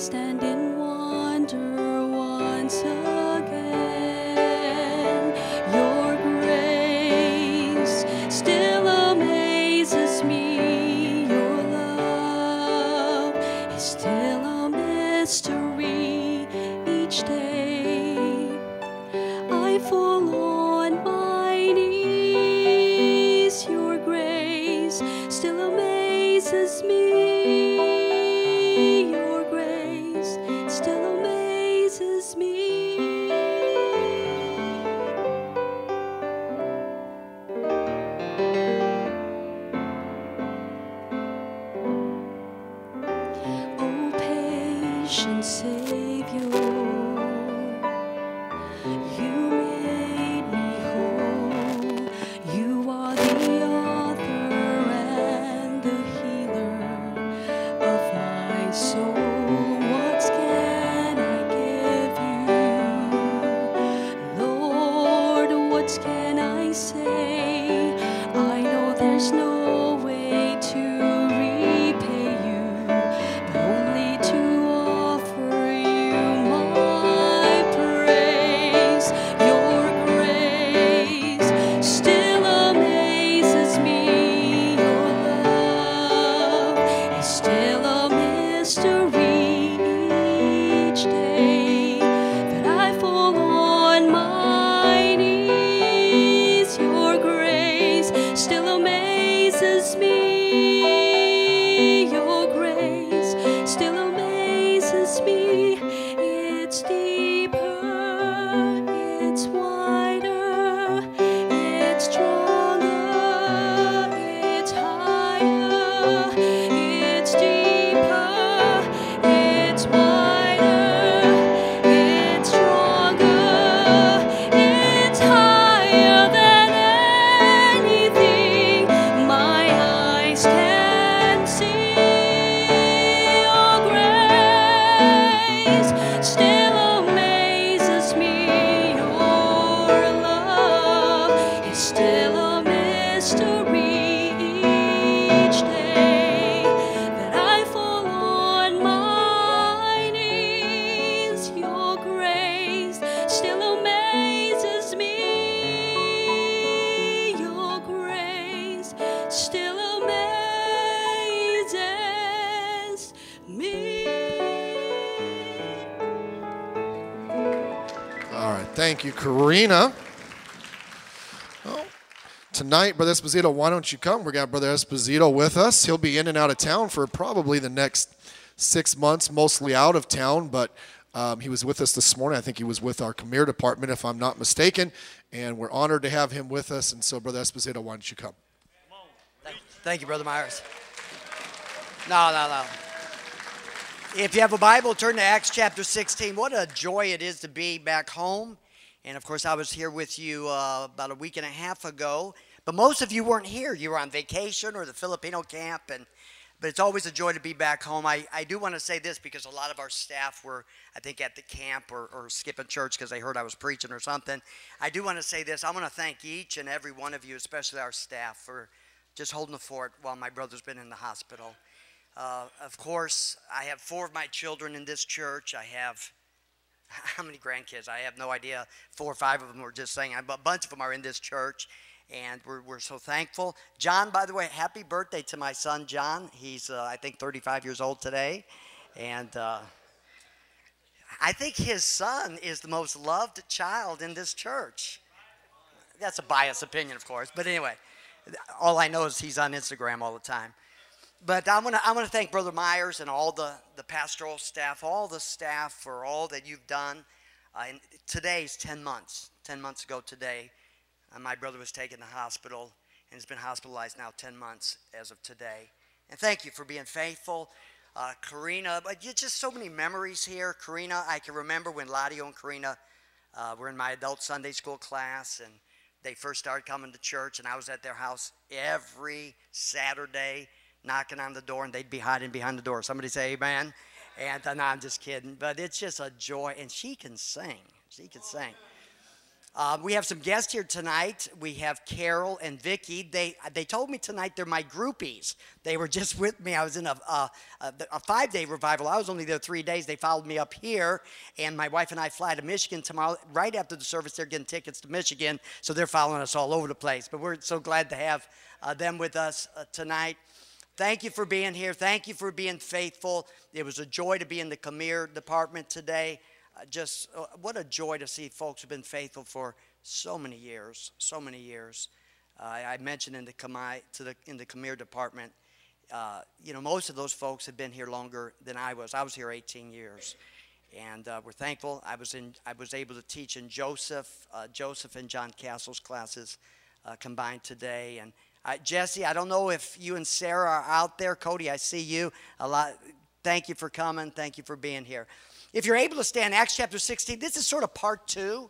stand in wonder once again. Your grace still amazes me. Your love is still a mystery each day. I fall on my knees. Your grace still amazes me. Your grace still amazes me. Oh, patient Savior, you made me whole. You are the author and the healer of my soul. What can I give you? Lord, what can I say? I know there's no way to repay you, but only to offer you my praise. Your grace still amazes me. Your love is still a mystery each day that I fall on my knees. Your grace still amazes me. Your grace still amazes me. It's deeper, it's wider, it's stronger, it's higher. It's deeper, it's wider, it's stronger, it's higher than anything my eyes can see. Your grace still amazes me. Your love is still a mystery each day that I fall on my knees. Your grace still amazes me. Your grace still amazes me. All right, thank you, Karina. Well, tonight, Brother Esposito, why don't you come? We got Brother Esposito with us. He'll be in and out of town for probably the next 6 months, mostly out of town, but he was with us this morning. I think he was with our Khmer department, if I'm not mistaken, and we're honored to have him with us. And so, Brother Esposito, why don't you come? Thank you, Brother Myers. No. If you have a Bible, turn to Acts chapter 16. What a joy it is to be back home. And, of course, I was here with you about a week and a half ago. But most of you weren't here. You were on vacation or the Filipino camp. But it's always a joy to be back home. I do want to say this because a lot of our staff were, I think, at the camp or skipping church because they heard I was preaching or something. I do want to say this. I want to thank each and every one of you, especially our staff, for just holding the fort while my brother's been in the hospital. Of course, I have 4 of my children in this church. I have, how many grandkids? I have no idea. 4 or 5 of them were just saying, a bunch of them are in this church, and we're so thankful. John, by the way, happy birthday to my son, John. He's, I think, 35 years old today, and I think his son is the most loved child in this church. That's a biased opinion, of course, but anyway, all I know is he's on Instagram all the time. But I want to thank Brother Myers and all the pastoral staff, all the staff for all that you've done. And today's 10 months. 10 months ago today, my brother was taken to the hospital and has been hospitalized now 10 months as of today. And thank you for being faithful. Karina, but just so many memories here. Karina, I can remember when Ladio and Karina were in my adult Sunday school class, and they first started coming to church, and I was at their house every Saturday knocking on the door, and they'd be hiding behind the door. Somebody say amen. And no, I'm just kidding. But it's just a joy. And she can sing. She can sing. We have some guests here tonight. We have Carol and Vicky. They told me tonight they're my groupies. They were just with me. I was in a 5-day revival. I was only there 3 days. They followed me up here, and my wife and I fly to Michigan tomorrow. Right after the service, they're getting tickets to Michigan, so they're following us all over the place. But we're so glad to have them with us tonight. Thank you for being here. Thank you for being faithful. It was a joy to be in the Khmer department today. What a joy to see folks who've been faithful for so many years, so many years. I mentioned in the Khmer department, most of those folks have been here longer than I was. I was here 18 years, and we're thankful. I was able to teach in Joseph and John Castle's classes combined today. And Jesse, I don't know if you and Sarah are out there. Cody, I see you a lot. Thank you for coming. Thank you for being here. If you're able to stand, Acts chapter 16, this is sort of part 2.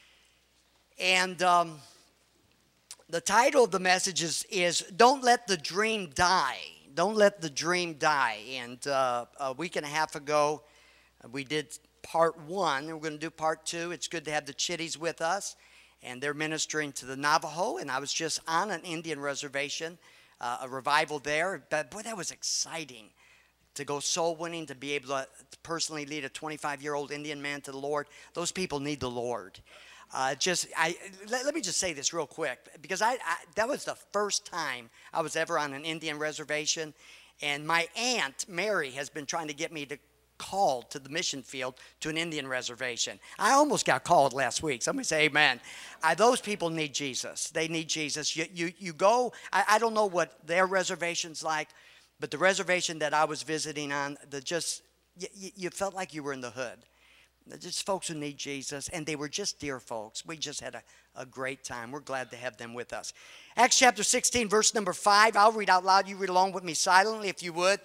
And the title of the message is Don't Let the Dream Die. Don't Let the Dream Die. And a week and a half ago, we did part 1, and we're going to do part 2. It's good to have the Chitties with us, and they're ministering to the Navajo. And I was just on an Indian reservation, a revival there. But boy, that was exciting. To go soul winning, to be able to personally lead a 25-year-old Indian man to the Lord. Those people need the Lord. Let me just say this real quick, because that was the first time I was ever on an Indian reservation, and my aunt Mary has been trying to get me to call to the mission field to an Indian reservation. I almost got called last week. Somebody say amen. Those people need Jesus. They need Jesus. You go. I don't know what their reservation's like. But the reservation that I was visiting on, you felt like you were in the hood. They're just folks who need Jesus, and they were just dear folks. We just had a great time. We're glad to have them with us. Acts chapter 16, verse number 5. I'll read out loud. You read along with me silently if you would.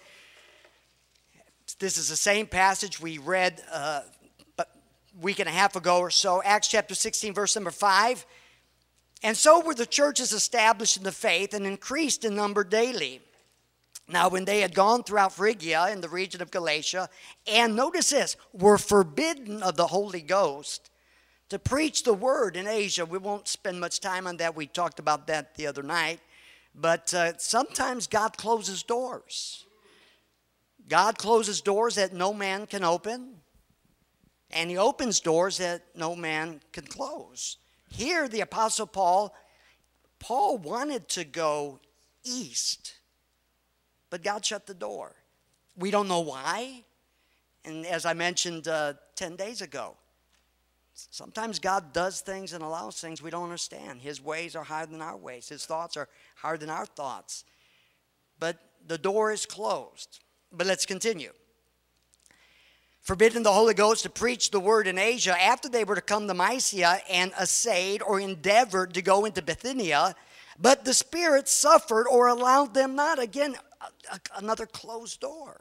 This is the same passage we read a week and a half ago or so. Acts chapter 16, verse number 5. And so were the churches established in the faith and increased in number daily. Now, when they had gone throughout Phrygia and the region of Galatia, and notice this, were forbidden of the Holy Ghost to preach the word in Asia. We won't spend much time on that. We talked about that the other night. But sometimes God closes doors. God closes doors that no man can open, and he opens doors that no man can close. Here, the Apostle Paul wanted to go east, but God shut the door. We don't know why. And as I mentioned 10 days ago, sometimes God does things and allows things we don't understand. His ways are higher than our ways. His thoughts are higher than our thoughts. But the door is closed. But let's continue. Forbidden the Holy Ghost to preach the word in Asia after they were to come to Mysia and essayed or endeavored to go into Bithynia. But the Spirit suffered or allowed them not. Again, another closed door.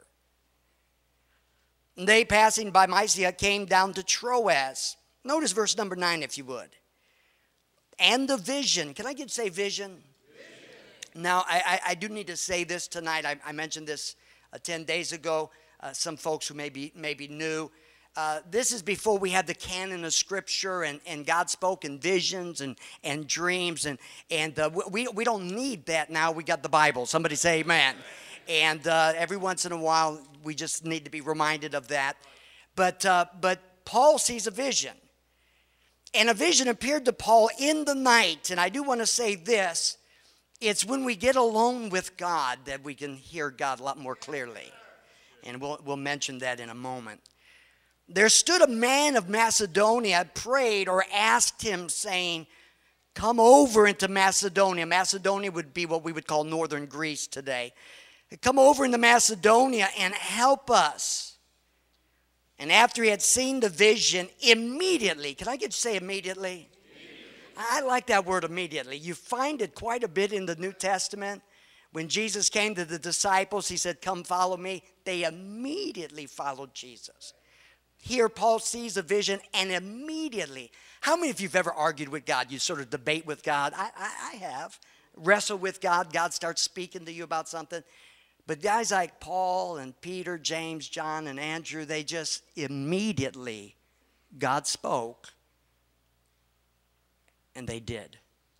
And they, passing by Mysia, came down to Troas. Notice verse number 9, if you would. And the vision. Can I say vision? Now, I do need to say this tonight. I mentioned this 10 days ago. Some folks who may be new. This is before we had the canon of Scripture, and God spoke in visions and dreams, and we don't need that now. We got the Bible. Somebody say amen. And every once in a while, we just need to be reminded of that. But Paul sees a vision, and a vision appeared to Paul in the night. And I do want to say this: it's when we get alone with God that we can hear God a lot more clearly, and we'll mention that in a moment. There stood a man of Macedonia, prayed or asked him, saying, come over into Macedonia. Macedonia would be what we would call northern Greece today. Come over into Macedonia and help us. And after he had seen the vision, immediately, can I say immediately? I like that word immediately. You find it quite a bit in the New Testament. When Jesus came to the disciples, he said, come follow me. They immediately followed Jesus. Here, Paul sees a vision, and immediately. How many of you have ever argued with God? You sort of debate with God. I have. Wrestle with God. God starts speaking to you about something. But guys like Paul and Peter, James, John, and Andrew, they just immediately, God spoke, And they did.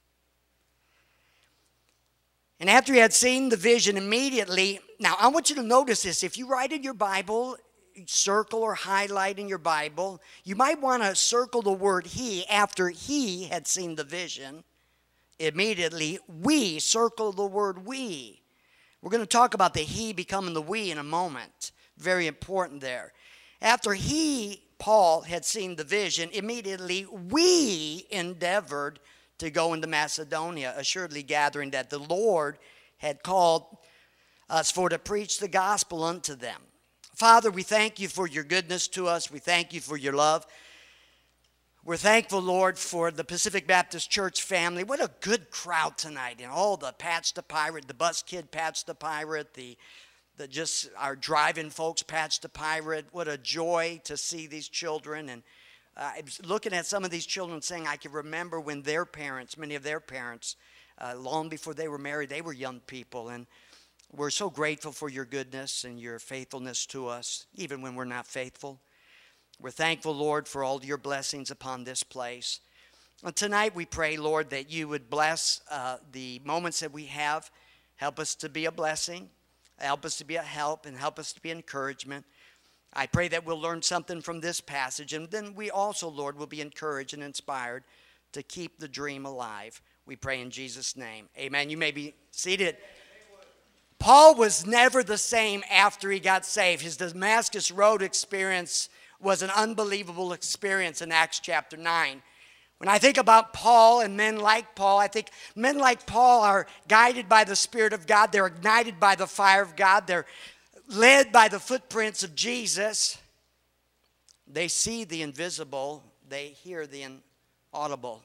And after he had seen the vision immediately, now I want you to notice this. If you write in your Bible, circle or highlight in your Bible, you might want to circle the word he after he had seen the vision. Immediately, we, circle the word we. We're going to talk about the he becoming the we in a moment. Very important there. After he, Paul, had seen the vision, immediately we endeavored to go into Macedonia, assuredly gathering that the Lord had called us for to preach the gospel unto them. Father, we thank you for your goodness to us. We thank you for your love. We're thankful, Lord, for the Pacific Baptist Church family. What a good crowd tonight. And all the Patch the Pirate, the bus kid Patch the Pirate, the just our driving folks Patch the Pirate. What a joy to see these children. And I was looking at some of these children saying I can remember when their parents, many of their parents, long before they were married, they were young people. And we're so grateful for your goodness and your faithfulness to us, even when we're not faithful. We're thankful, Lord, for all your blessings upon this place. And tonight we pray, Lord, that you would bless the moments that we have. Help us to be a blessing. Help us to be a help and help us to be encouragement. I pray that we'll learn something from this passage. And then we also, Lord, will be encouraged and inspired to keep the dream alive. We pray in Jesus' name. Amen. You may be seated. Paul was never the same after he got saved. His Damascus Road experience was an unbelievable experience in Acts chapter 9. When I think about Paul and men like Paul, I think men like Paul are guided by the Spirit of God. They're ignited by the fire of God. They're led by the footprints of Jesus. They see the invisible. They hear the inaudible.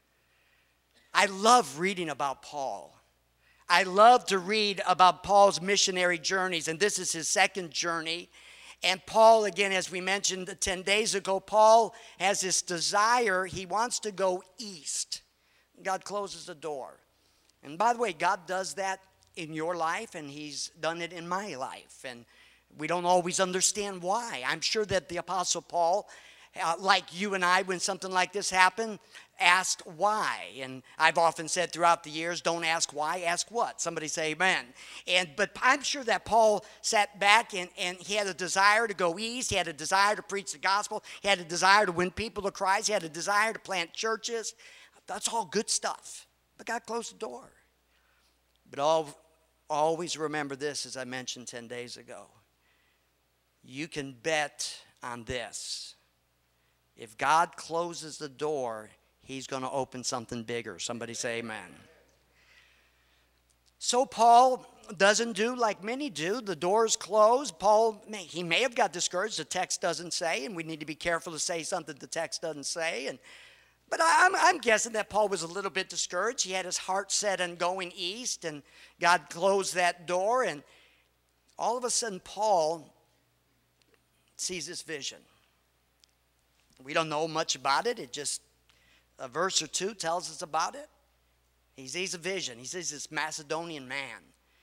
I love reading about Paul. I love to read about Paul's missionary journeys, and this is his second journey. And Paul, again, as we mentioned 10 days ago, Paul has this desire. He wants to go east. God closes the door. And by the way, God does that in your life, and he's done it in my life. And we don't always understand why. I'm sure that the Apostle Paul, like you and I, when something like this happened, asked why. And I've often said throughout the years, don't ask why, ask what. Somebody say amen. But I'm sure that Paul sat back and he had a desire to go east. He had a desire to preach the gospel. He had a desire to win people to Christ. He had a desire to plant churches. That's all good stuff. But God closed the door. But always remember this, as I mentioned 10 days ago. You can bet on this. If God closes the door, he's going to open something bigger. Somebody say amen. So Paul doesn't do like many do. The door's closed. Paul, he may have got discouraged. The text doesn't say, and we need to be careful to say something the text doesn't say. But I'm guessing that Paul was a little bit discouraged. He had his heart set on going east, and God closed that door. And all of a sudden, Paul sees this vision. We don't know much about it. It just, a verse or two tells us about it. He sees a vision. He sees this Macedonian man.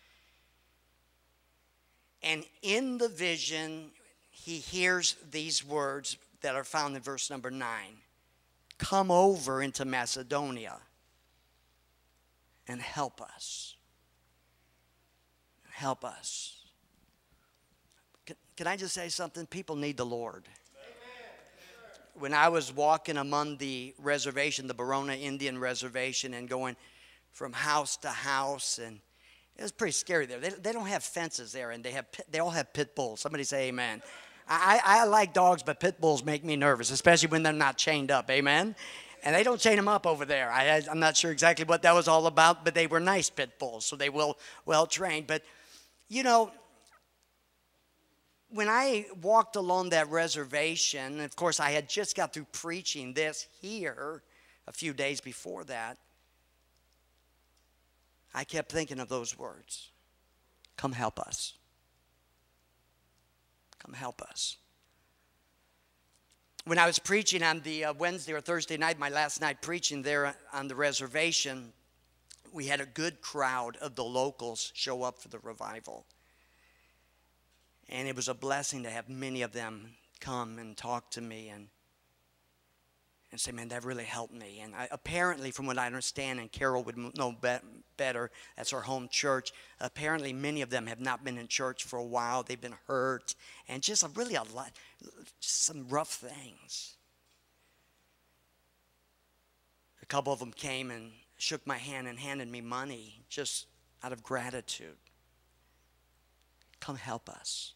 And in the vision, he hears these words that are found in verse number 9. Come over into Macedonia and help us. Help us. Can I just say something? People need the Lord. When I was walking among the reservation, the Barona Indian Reservation, and going from house to house, and it was pretty scary there. They don't have fences there, and they all have pit bulls. Somebody say amen. I like dogs, but pit bulls make me nervous, especially when they're not chained up. Amen. And they don't chain them up over there. I'm not sure exactly what that was all about, but they were nice pit bulls, so they were well trained. But you know, when I walked along that reservation, of course, I had just got through preaching this here a few days before that. I kept thinking of those words. Come help us. Come help us. When I was preaching on the Wednesday or Thursday night, my last night preaching there on the reservation, we had a good crowd of the locals show up for the revival. And it was a blessing to have many of them come and talk to me. and say, man, that really helped me. And apparently, from what I understand, and Carol would know better, that's our home church, apparently many of them have not been in church for a while. They've been hurt, and just really a lot, just some rough things. A couple of them came and shook my hand and handed me money just out of gratitude. Come help us.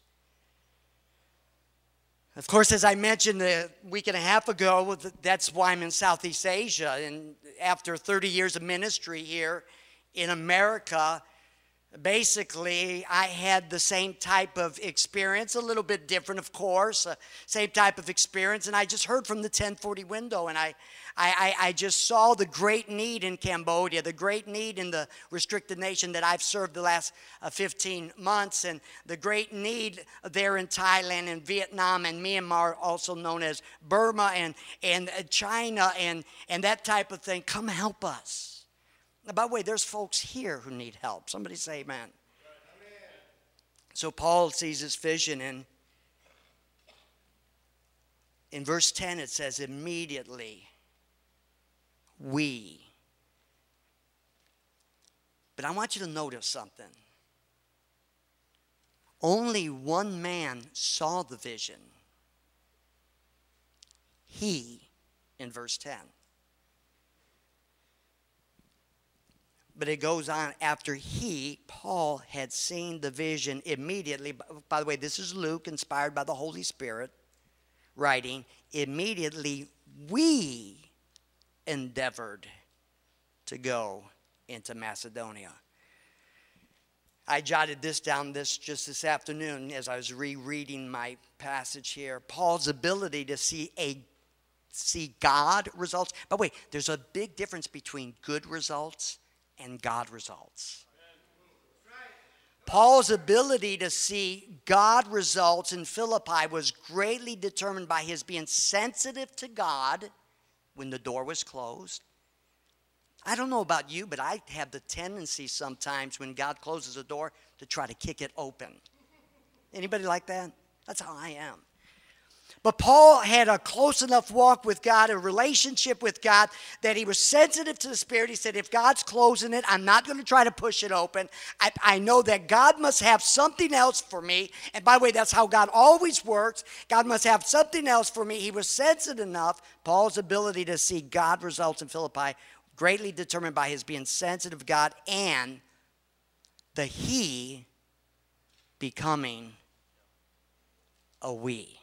Of course, as I mentioned a week and a half ago, that's why I'm in Southeast Asia. And after 30 years of ministry here in America, basically, I had the same type of experience, a little bit different, of course, same type of experience. And I just heard from the 1040 window, and I just saw the great need in Cambodia, the great need in the restricted nation that I've served the last 15 months, and the great need there in Thailand and Vietnam and Myanmar, also known as Burma, and China and that type of thing. Come help us. By the way, there's folks here who need help. Somebody say amen. So Paul sees his vision, and in verse 10 it says, immediately we. But I want you to notice something. Only one man saw the vision. He, in verse 10. But it goes on, after he, Paul, had seen the vision immediately. By the way, this is Luke, inspired by the Holy Spirit, writing, immediately we endeavored to go into Macedonia. I jotted this down just this afternoon as I was rereading my passage here. Paul's ability to see God results. By the way, there's a big difference between good results and God results. Paul's ability to see God results in Philippi was greatly determined by his being sensitive to God when the door was closed. I don't know about you, but I have the tendency sometimes when God closes a door to try to kick it open. Anybody like that? That's how I am. But Paul had a close enough walk with God, a relationship with God, that he was sensitive to the Spirit. He said, if God's closing it, I'm not going to try to push it open. I know that God must have something else for me. And by the way, that's how God always works. God must have something else for me. He was sensitive enough. Paul's ability to see God results in Philippi, greatly determined by his being sensitive to God and the he becoming a we.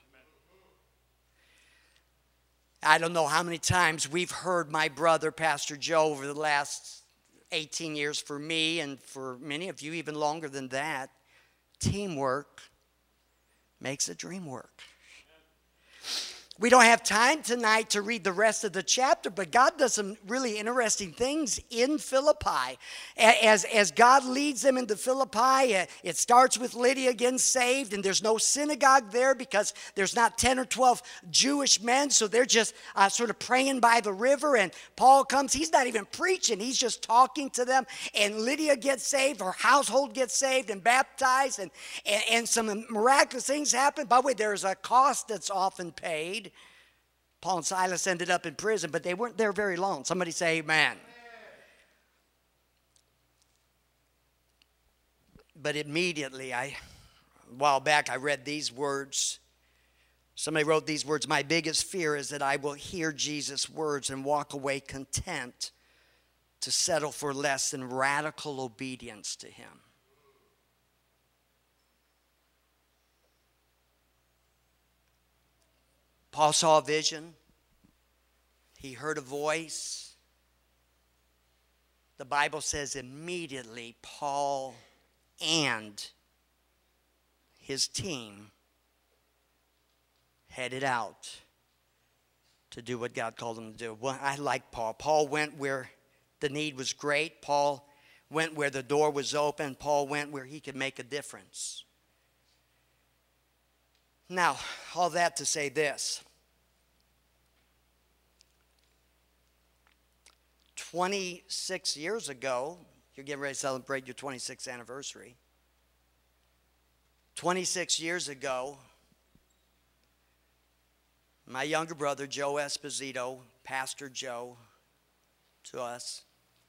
I don't know how many times we've heard my brother, Pastor Joe, over the last 18 years for me, and for many of you even longer than that, teamwork makes a dream work. We don't have time tonight to read the rest of the chapter, but God does some really interesting things in Philippi. As God leads them into Philippi, it starts with Lydia getting saved, and there's no synagogue there because there's not 10 or 12 Jewish men, so they're just sort of praying by the river, and Paul comes. He's not even preaching. He's just talking to them, and Lydia gets saved. Her household gets saved and baptized, and some miraculous things happen. By the way, there's a cost that's often paid. Paul and Silas ended up in prison, but they weren't there very long. Somebody say amen. But immediately, a while back, I read these words. Somebody wrote these words, my biggest fear is that I will hear Jesus' words and walk away content to settle for less than radical obedience to him. Paul saw a vision. He heard a voice. The Bible says immediately Paul and his team headed out to do what God called them to do. Well, I like Paul. Paul went where the need was great. Paul went where the door was open. Paul went where he could make a difference. Now, all that to say this. 26 years ago, you're getting ready to celebrate your 26th anniversary. 26 years ago, My younger brother, Joe Esposito, Pastor Joe, to us,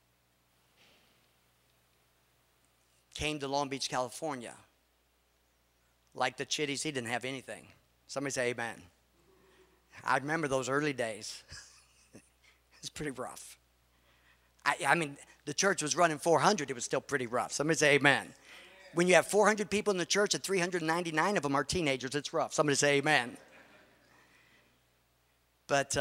came to Long Beach, California. Like the Chitties, he didn't have anything. Somebody say amen. I remember those early days. It's pretty rough. I mean, the church was running 400. It was still pretty rough. Somebody say amen. When you have 400 people in the church and 399 of them are teenagers, it's rough. Somebody say amen. But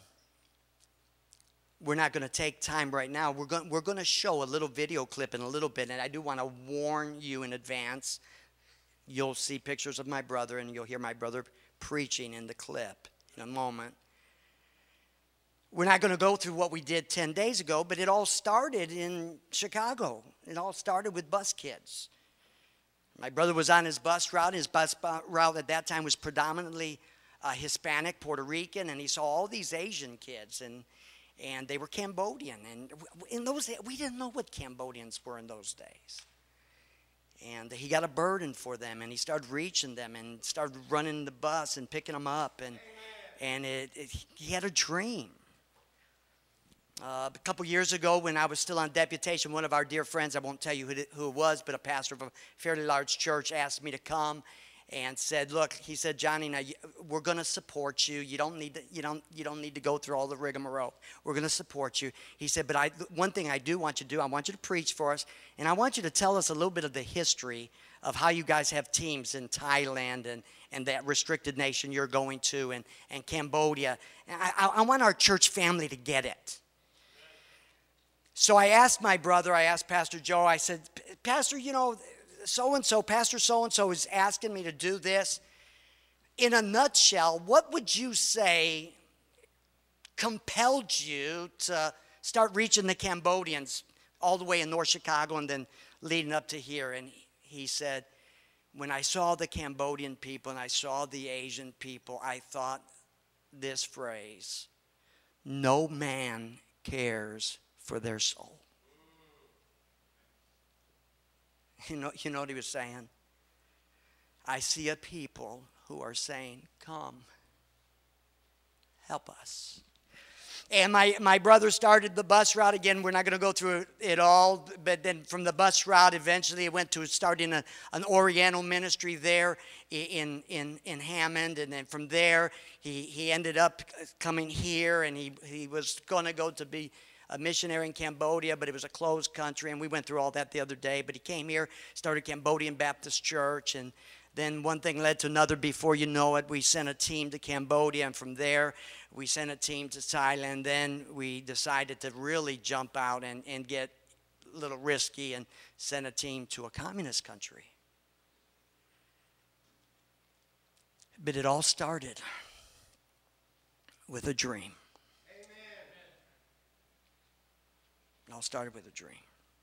we're not going to take time right now. We're going to show a little video clip in a little bit, and I do want to warn you in advance. You'll see pictures of my brother, and you'll hear my brother preaching in the clip in a moment. We're not going to go through what we did 10 days ago, but it all started in Chicago. It all started with bus kids. My brother was on his bus route. His bus route at that time was predominantly Hispanic, Puerto Rican, and he saw all these Asian kids, and they were Cambodian. And in those days, we didn't know what Cambodians were in those days. And he got a burden for them, and he started reaching them and started running the bus and picking them up. And he had a dream. A couple years ago, when I was still on deputation, one of our dear friends, I won't tell you who it was, but a pastor of a fairly large church, asked me to come and said, "Look," he said, "Johnny, now we're going to support you. You don't need to go through all the rigmarole. We're going to support you." He said, "But one thing I do want you to do, I want you to preach for us, and I want you to tell us a little bit of the history of how you guys have teams in Thailand and that restricted nation you're going to, and Cambodia. And I want our church family to get it." So I asked my brother, I asked Pastor Joe, I said, "Pastor, so-and-so, Pastor so-and-so is asking me to do this. In a nutshell, what would you say compelled you to start reaching the Cambodians all the way in North Chicago and then leading up to here?" And he said, "When I saw the Cambodian people and I saw the Asian people, I thought this phrase, 'No man cares for their soul.'" You know what he was saying? I see a people who are saying, "Come, help us." And my brother started the bus route. Again, we're not going to go through it all, but then from the bus route, eventually it went to starting an Oriental ministry there in Hammond. And then from there, he ended up coming here, and he was going to go to be a missionary in Cambodia, but it was a closed country, and we went through all that the other day. But he came here, started Cambodian Baptist Church, and then one thing led to another. Before you know it, we sent a team to Cambodia, and from there, we sent a team to Thailand. Then we decided to really jump out and get a little risky and send a team to a communist country. But it all started with a dream. It all started with a dream.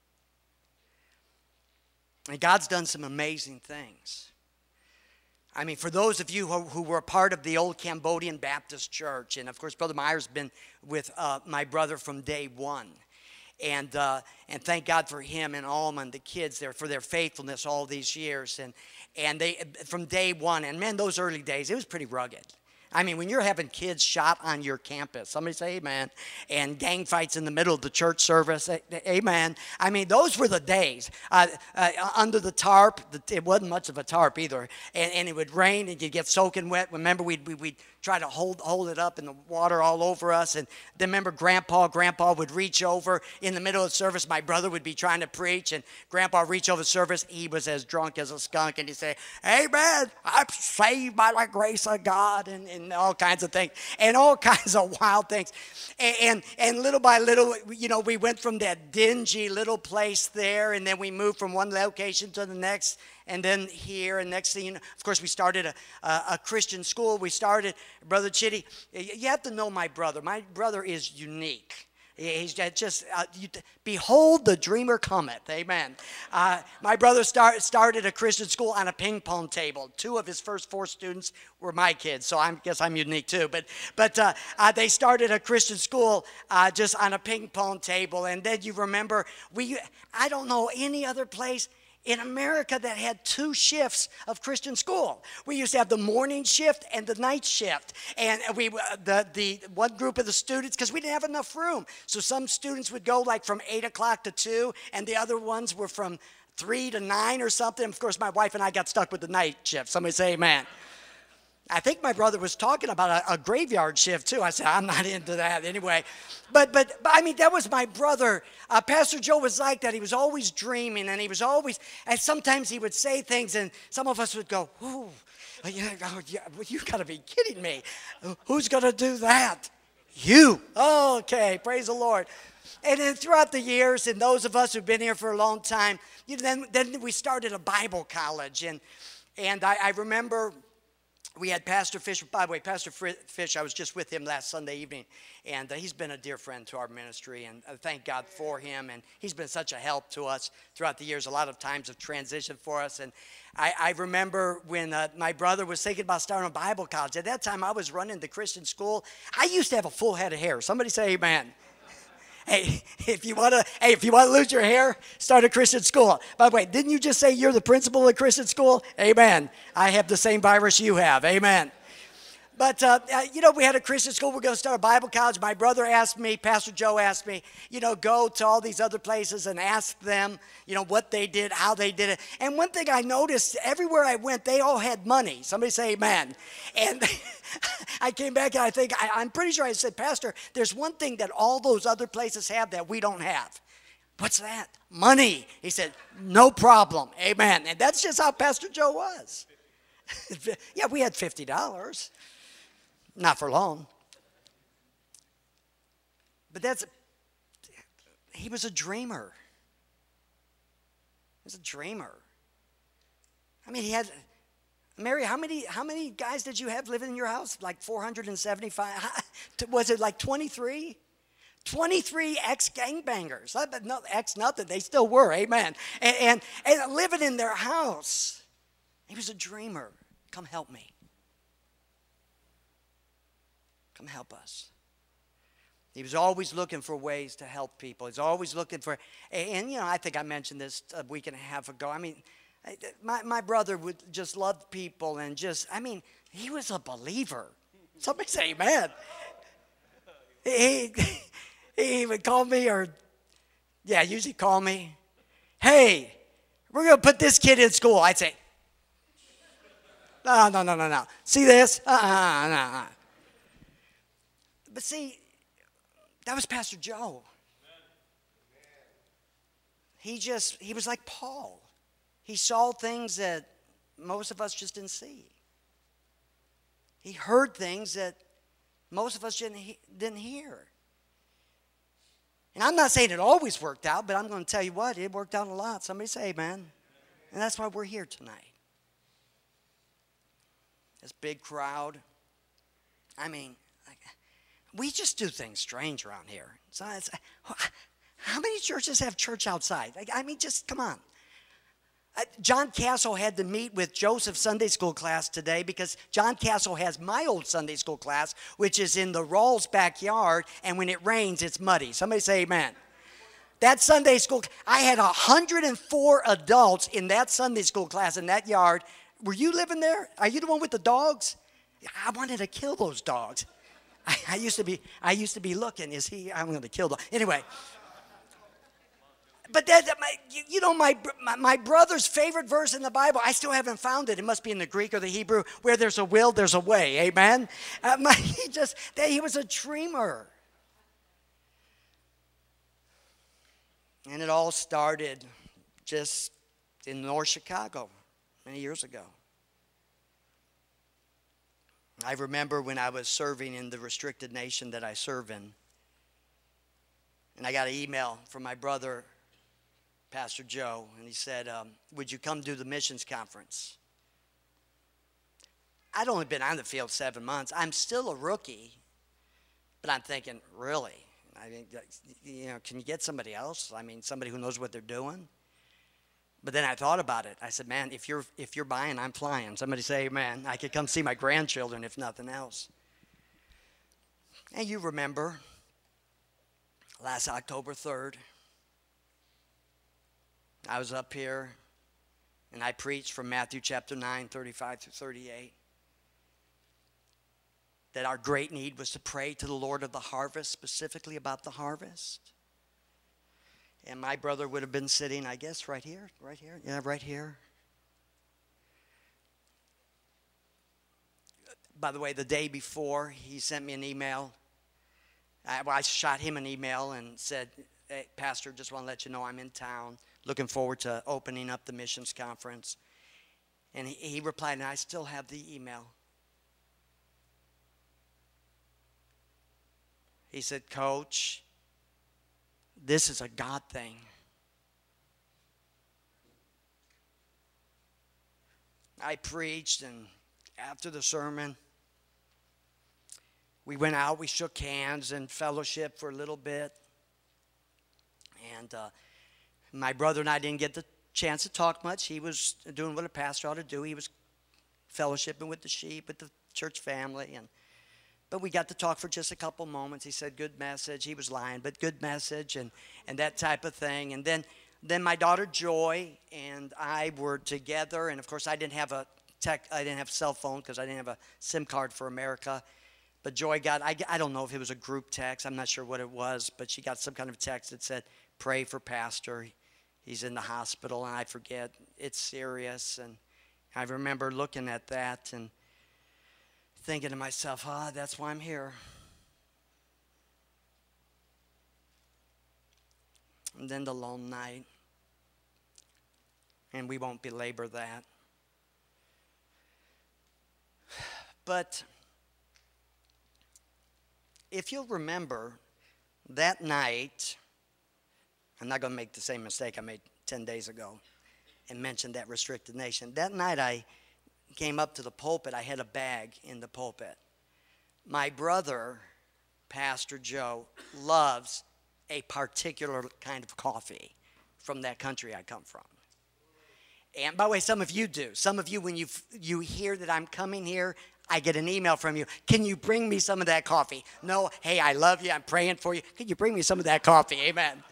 And God's done some amazing things. I mean, for those of you who were a part of the old Cambodian Baptist Church, and of course, Brother Meyer's been with my brother from day one. And thank God for him and Alma and the kids there for their faithfulness all these years. And they, from day one, and man, those early days, it was pretty rugged. I mean, when you're having kids shot on your campus, somebody say amen, and gang fights in the middle of the church service, amen. I mean, those were the days. Under the tarp, it wasn't much of a tarp either, and it would rain and you'd get soaking wet. Remember, we'd try to hold it up in the water all over us. And then remember Grandpa would reach over in the middle of the service. My brother would be trying to preach, and Grandpa would reach over the service. He was as drunk as a skunk, and he'd say, "Amen, I'm saved by the grace of God," and all kinds of things, and all kinds of wild things. And little by little, we went from that dingy little place there, and then we moved from one location to the next, and then here, and next thing you know, of course, we started a Christian school. We started, Brother Chitty, you have to know my brother. My brother is unique. He's just, behold the dreamer cometh, amen. My brother started a Christian school on a ping pong table. 2 of his first 4 students were my kids, so I guess I'm unique too. But they started a Christian school just on a ping pong table. And then you remember, I don't know any other place in America that had 2 shifts of Christian school. We used to have the morning shift and the night shift. And the one group of the students, because we didn't have enough room. So some students would go like from 8 o'clock to 2, and the other ones were from 3 to 9 or something. Of course, my wife and I got stuck with the night shift. Somebody say amen. I think my brother was talking about a graveyard shift too. I said, I'm not into that anyway. But I mean, that was my brother. Pastor Joe was like that. He was always dreaming, and he was always, and sometimes he would say things, and some of us would go, ooh, you got to be kidding me. Who's going to do that? You. Oh, okay, praise the Lord. And then throughout the years, and those of us who've been here for a long time, then we started a Bible college. And I remember we had Pastor Fish. By the way, Pastor Fish, I was just with him last Sunday evening, and he's been a dear friend to our ministry, and thank God for him. And he's been such a help to us throughout the years, a lot of times of transition for us. And I remember when my brother was thinking about starting a Bible college. At that time, I was running the Christian school. I used to have a full head of hair. Somebody say amen. Hey, if you want to lose your hair, start a Christian school. By the way, didn't you just say you're the principal of Christian school? Amen. I have the same virus you have. Amen. But, we had a Christian school. We're going to start a Bible college. My brother asked me, Pastor Joe asked me, go to all these other places and ask them, what they did, how they did it. And one thing I noticed, everywhere I went, they all had money. Somebody say amen. And I came back and I'm pretty sure I said, Pastor, there's one thing that all those other places have that we don't have. What's that? Money. He said, no problem. Amen. And that's just how Pastor Joe was. Yeah, we had $50. Not for long. But he was a dreamer. He was a dreamer. I mean, he had, Mary, how many guys did you have living in your house? Like 475? Was it like 23? 23 ex-gangbangers. No, ex-nothing. They still were, amen. And living in their house. He was a dreamer. Come help me. Come help us. He was always looking for ways to help people. He's always looking for, and I think I mentioned this a week and a half ago. I mean, my brother would just love people and he was a believer. Somebody say amen. He would call me usually call me. Hey, we're going to put this kid in school. I'd say, no. See this? No. But see, that was Pastor Joe. He was like Paul. He saw things that most of us just didn't see. He heard things that most of us didn't hear. And I'm not saying it always worked out, but I'm going to tell you what, it worked out a lot. Somebody say amen. And that's why we're here tonight. This big crowd. We just do things strange around here. So how many churches have church outside? Just come on. John Castle had to meet with Joseph's Sunday school class today because John Castle has my old Sunday school class, which is in the Rawls backyard, and when it rains, it's muddy. Somebody say amen. That Sunday school, I had 104 adults in that Sunday school class in that yard. Were you living there? Are you the one with the dogs? I wanted to kill those dogs. I used to be looking. I'm going to kill them. Anyway. But my brother's favorite verse in the Bible, I still haven't found it. It must be in the Greek or the Hebrew. Where there's a will, there's a way. Amen? He was a dreamer. And it all started just in North Chicago many years ago. I remember when I was serving in the restricted nation that I serve in, and I got an email from my brother, Pastor Joe, and he said, would you come do the missions conference? I'd only been on the field 7 months. I'm still a rookie, but I'm thinking, really? Can you get somebody else? Somebody who knows what they're doing? But then I thought about it. I said, man, if you're buying, I'm flying. Somebody say amen. I could come see my grandchildren if nothing else. And you remember, last October 3rd, I was up here And I preached from Matthew chapter 9, 35 through 38. That our great need was to pray to the Lord of the harvest, specifically about the harvest. And my brother would have been sitting, I guess, right here. Yeah, right here. By the way, the day before, he sent me an email. I shot him an email and said, hey, Pastor, just want to let you know I'm in town. Looking forward to opening up the missions conference. And he replied, and I still have the email. He said, Coach, this is a God thing. I preached, and after the sermon, we went out, we shook hands and fellowship for a little bit. And my brother and I didn't get the chance to talk much. He was doing what a pastor ought to do. He was fellowshipping with the sheep, with the church family. But we got to talk for just a couple moments. He said, good message. He was lying, but good message and that type of thing. And then my daughter Joy and I were together. And, of course, I didn't have a cell phone because I didn't have a SIM card for America. But Joy got, I don't know if it was a group text. I'm not sure what it was. But she got some kind of text that said, pray for Pastor. He's in the hospital. And I forget. It's serious. And I remember looking at that and thinking to myself, that's why I'm here. And then the long night. And we won't belabor that. But if you'll remember, that night, I'm not going to make the same mistake I made 10 days ago and mention that restricted nation. That night I came up to the pulpit. I had a bag in the pulpit. My brother, Pastor Joe, loves a particular kind of coffee from that country I come from. And by the way, some of you do. Some of you, when you hear that I'm coming here, I get an email from you. Can you bring me some of that coffee? No, hey, I love you. I'm praying for you. Could you bring me some of that coffee? Amen.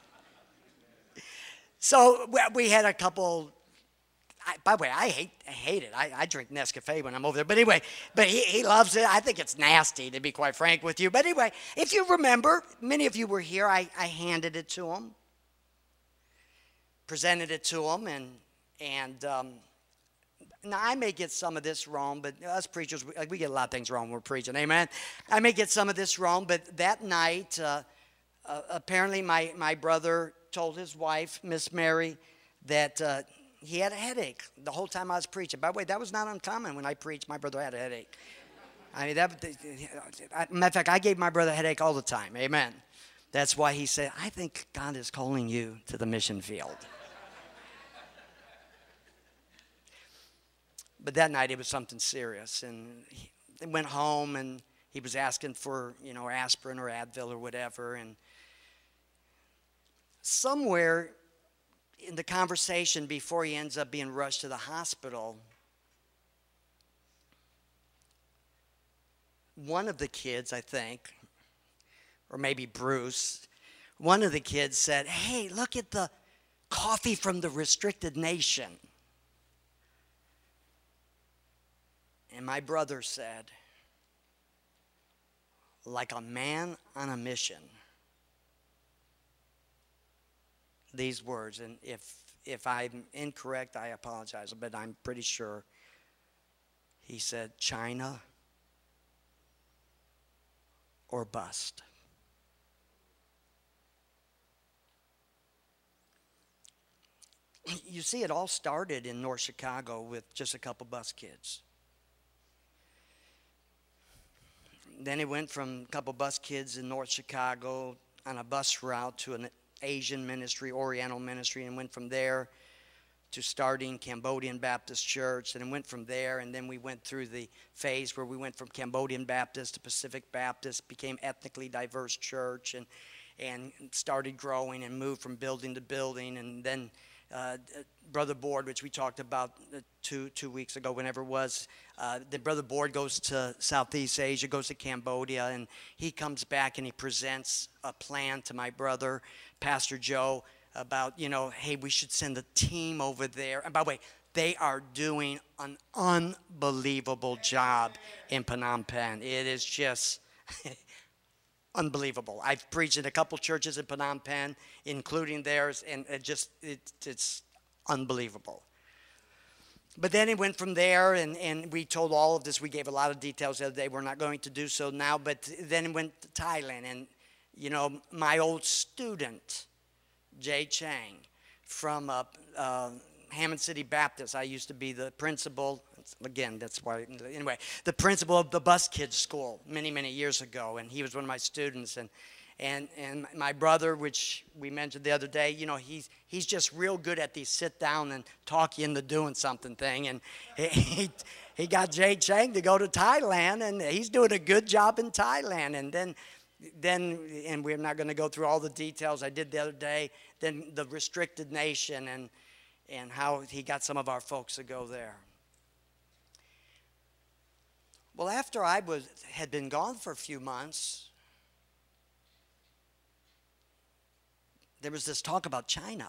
So we had a couple. By the way, I hate it. I drink Nescafe when I'm over there. But anyway, he loves it. I think it's nasty, to be quite frank with you. But anyway, if you remember, many of you were here. I handed it to him, presented it to him, and now I may get some of this wrong, but us preachers, we get a lot of things wrong when we're preaching. Amen. I may get some of this wrong, but that night, apparently my brother told his wife, Miss Mary, that he had a headache the whole time I was preaching. By the way, that was not uncommon when I preached. My brother had a headache. I mean, matter of fact, I gave my brother a headache all the time. Amen. That's why he said, I think God is calling you to the mission field. But that night it was something serious. And he went home and he was asking for, aspirin or Advil or whatever. And somewhere in the conversation before he ends up being rushed to the hospital, one of the kids, I think, or maybe Bruce, one of the kids said, hey, look at the coffee from the restricted nation. And my brother said, like a man on a mission, these words, and if I'm incorrect, I apologize, but I'm pretty sure. He said, China or bust. You see, it all started in North Chicago with just a couple bus kids. Then it went from a couple bus kids in North Chicago on a bus route to an Asian ministry, Oriental ministry, and went from there to starting Cambodian Baptist Church, and it went from there, and then we went through the phase where we went from Cambodian Baptist to Pacific Baptist, became ethnically diverse church, and started growing and moved from building to building, and then Brother Board, which we talked about two weeks ago, whenever it was, the Brother Board goes to Southeast Asia, goes to Cambodia, and he comes back and he presents a plan to my brother, Pastor Joe, about, hey, we should send a team over there. And by the way, They are doing an unbelievable job in Phnom Penh. It is just unbelievable. I've preached in a couple churches in Phnom Penh, including theirs, and it's unbelievable. But then it went from there, and we told all of this. We gave a lot of details the other day. We're not going to do so now. But then it went to Thailand, and, you know, my old student, Jay Chang, from Hammond City Baptist. I used to be the principal. Again, that's why. Anyway, the principal of the Bus Kids School many, many years ago, and he was one of my students. And my brother, which we mentioned the other day, you know, he's just real good at these sit down and talk you into doing something thing. And he got Jay Chang to go to Thailand, and he's doing a good job in Thailand. And then and we're not going to go through all the details I did the other day. Then the restricted nation and how he got some of our folks to go there. Well, after I had been gone for a few months, there was this talk about China.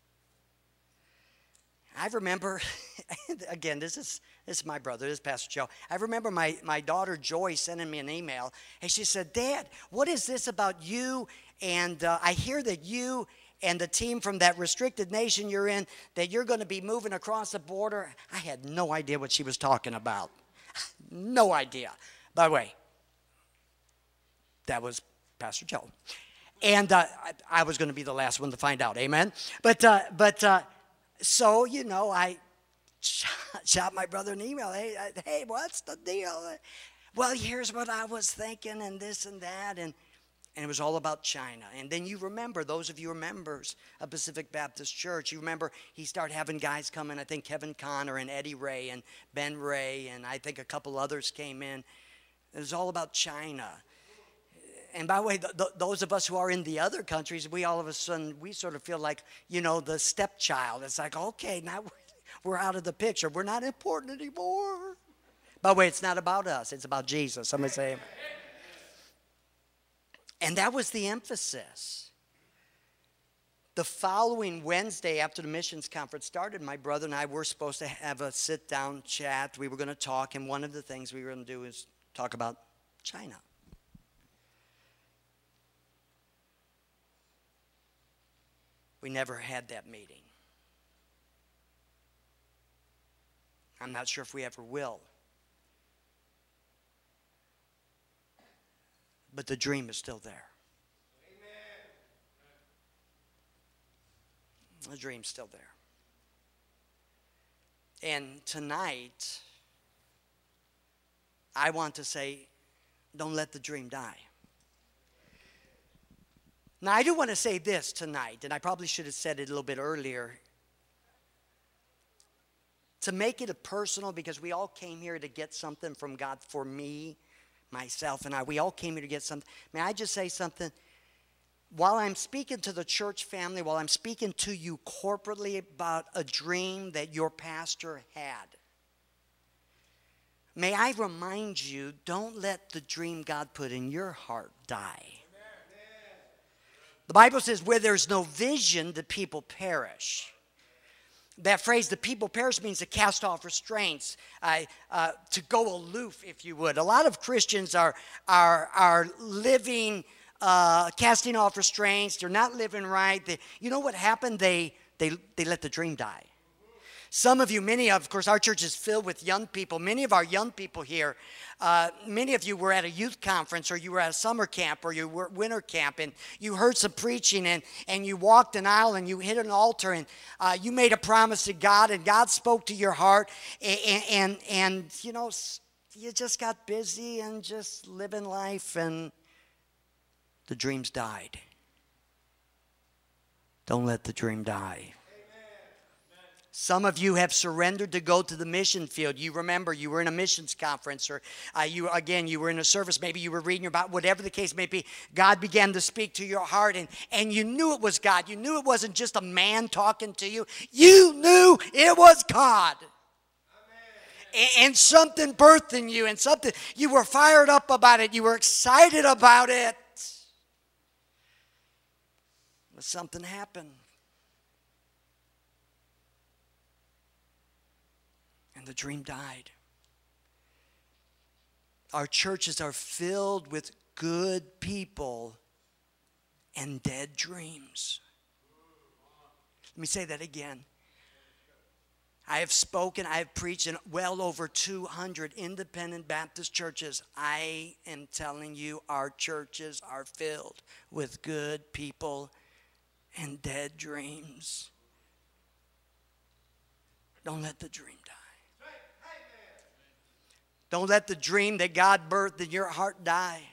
I remember, again, this is my brother, this is Pastor Joe. I remember my daughter Joy sending me an email, and she said, "Dad, what is this about you? And I hear that you and the team from that restricted nation you're in, that you're going to be moving across the border." I had no idea what she was talking about. No idea. By the way, that was Pastor Joe. And I was going to be the last one to find out, amen? But so, you know, I shot my brother an email. Hey, what's the deal? Well, here's what I was thinking, and this and that, and it was all about China. And then you remember, those of you who are members of Pacific Baptist Church, you remember he started having guys come in. I think Kevin Connor and Eddie Ray and Ben Ray, and I think a couple others came in. It was all about China. And by the way, those of us who are in the other countries, we all of a sudden, we sort of feel like, you know, the stepchild. It's like, okay, now we're out of the picture. We're not important anymore. By the way, it's not about us. It's about Jesus. Somebody say amen. And that was the emphasis. The following Wednesday after the missions conference started, my brother and I were supposed to have a sit-down chat. We were going to talk, and one of the things we were going to do is talk about China. We never had that meeting. I'm not sure if we ever will. But the dream is still there. Amen. The dream's still there. And tonight, I want to say, don't let the dream die. Now, I do want to say this tonight, and I probably should have said it a little bit earlier. To make it a personal, because we all came here to get something from God. For me, myself, and I, we all came here to get something. May I just say something? While I'm speaking to the church family, while I'm speaking to you corporately about a dream that your pastor had, may I remind you, don't let the dream God put in your heart die. The Bible says, where there's no vision, the people perish. That phrase, the people perish, means to cast off restraints, to go aloof, if you would. A lot of Christians are living, casting off restraints. They're not living right. You know what happened? They let the dream die. Some of you, of course, our church is filled with young people. Many of our young people here, many of you were at a youth conference, or you were at a summer camp, or you were at winter camp, and you heard some preaching, and you walked an aisle, and you hit an altar, and you made a promise to God, and God spoke to your heart, and you know, you just got busy and just living life, and the dreams died. Don't let the dream die. Some of you have surrendered to go to the mission field. You remember you were in a missions conference, or you were in a service. Maybe you were reading about whatever the case may be. God began to speak to your heart, and you knew it was God. You knew it wasn't just a man talking to you. You knew it was God. And something birthed in you, and something, you were fired up about it. You were excited about it. But something happened. And the dream died. Our churches are filled with good people and dead dreams. Let me say that again. I have spoken, I have preached in well over 200 independent Baptist churches. I am telling you, our churches are filled with good people and dead dreams. Don't let the dream die. Don't let the dream that God birthed in your heart die.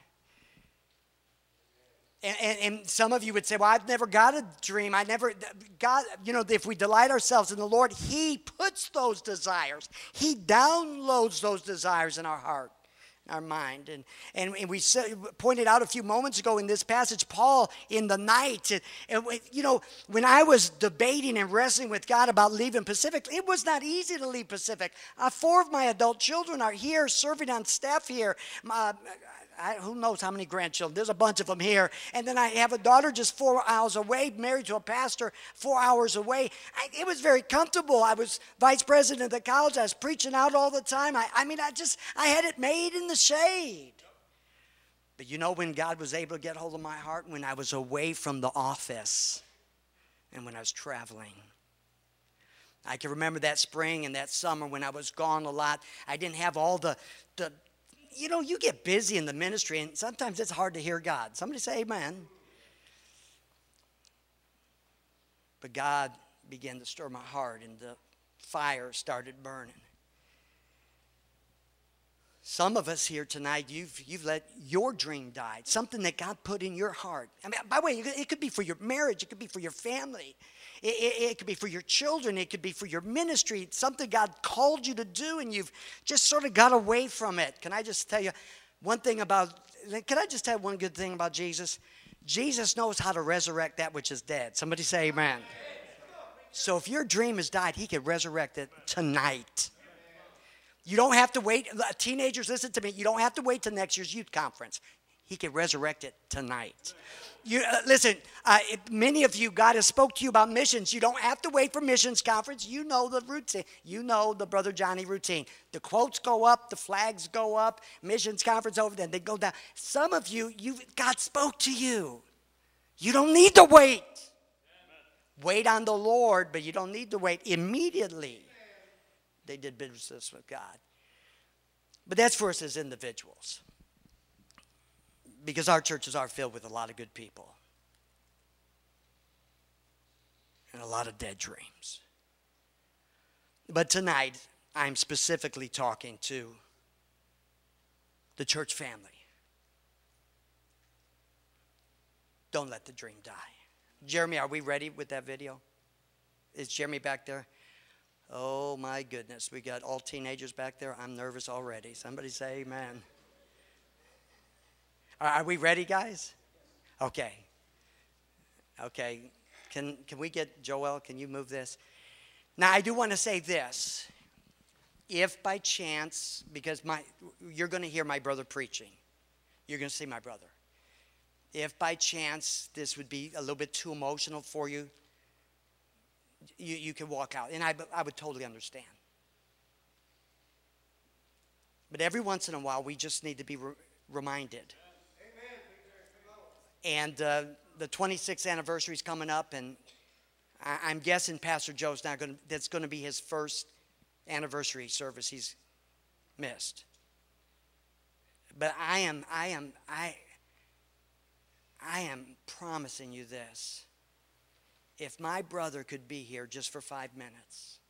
And some of you would say, well, I've never got a dream. God, if we delight ourselves in the Lord, He puts those desires. He downloads those desires in our heart, our mind. And we pointed out a few moments ago in this passage, Paul in the night. When I was debating and wrestling with God about leaving Pacific, it was not easy to leave Pacific. 4 of my adult children are here serving on staff here. Who knows how many grandchildren? There's a bunch of them here. And then I have a daughter just 4 hours away, married to a pastor 4 hours away. It was very comfortable. I was vice president of the college. I was preaching out all the time. I had it made in the shade. But when God was able to get hold of my heart? When I was away from the office and when I was traveling. I can remember that spring and that summer when I was gone a lot. I didn't have all the you get busy in the ministry, and sometimes it's hard to hear God. Somebody say amen. But God began to stir my heart, and the fire started burning. Some of us here tonight, you've let your dream die. Something that God put in your heart. By the way, it could be for your marriage. It could be for your family. It could be for your children. It could be for your ministry. It's something God called you to do, and you've just sort of got away from it. Can I just tell you one good thing about Jesus? Jesus knows how to resurrect that which is dead. Somebody say amen. So if your dream has died, He can resurrect it tonight. You don't have to wait. Teenagers, listen to me. You don't have to wait till next year's youth conference. He can resurrect it tonight. Listen, many of you, God has spoke to you about missions. You don't have to wait for missions conference. You know the routine. You know the Brother Johnny routine. The quotes go up, the flags go up, missions conference over, then they go down. Some of you, God spoke to you. You don't need to wait. Wait on the Lord, but you don't need to wait immediately. They did business with God. But that's for us as individuals. Because our churches are filled with a lot of good people. And a lot of dead dreams. But tonight, I'm specifically talking to the church family. Don't let the dream die. Jeremy, are we ready with that video? Is Jeremy back there? Oh my goodness, we got all teenagers back there. I'm nervous already. Somebody say amen. Are we ready, guys? Okay. Can we get Joel? Can you move this? Now, I do want to say this. If by chance, because you're going to hear my brother preaching. You're going to see my brother. If by chance this would be a little bit too emotional for you, you can walk out. And I would totally understand. But every once in a while, we just need to be reminded. And the 26th anniversary is coming up, and I'm guessing Pastor Joe's that's going to be his first anniversary service he's missed. But I am promising you this. If my brother could be here just for 5 minutes,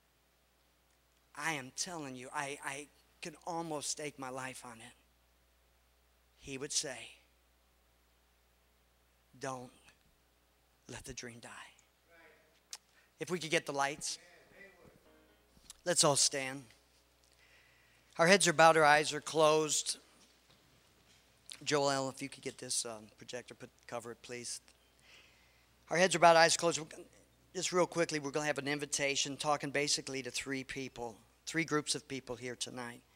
I am telling you, I could almost stake my life on it. He would say, don't let the dream die. If we could get the lights. Let's all stand. Our heads are bowed, our eyes are closed. Joel, if you could get this projector, cover it, please. Our heads are bowed, eyes closed. Just real quickly, we're going to have an invitation talking basically to 3 people, 3 groups of people here tonight.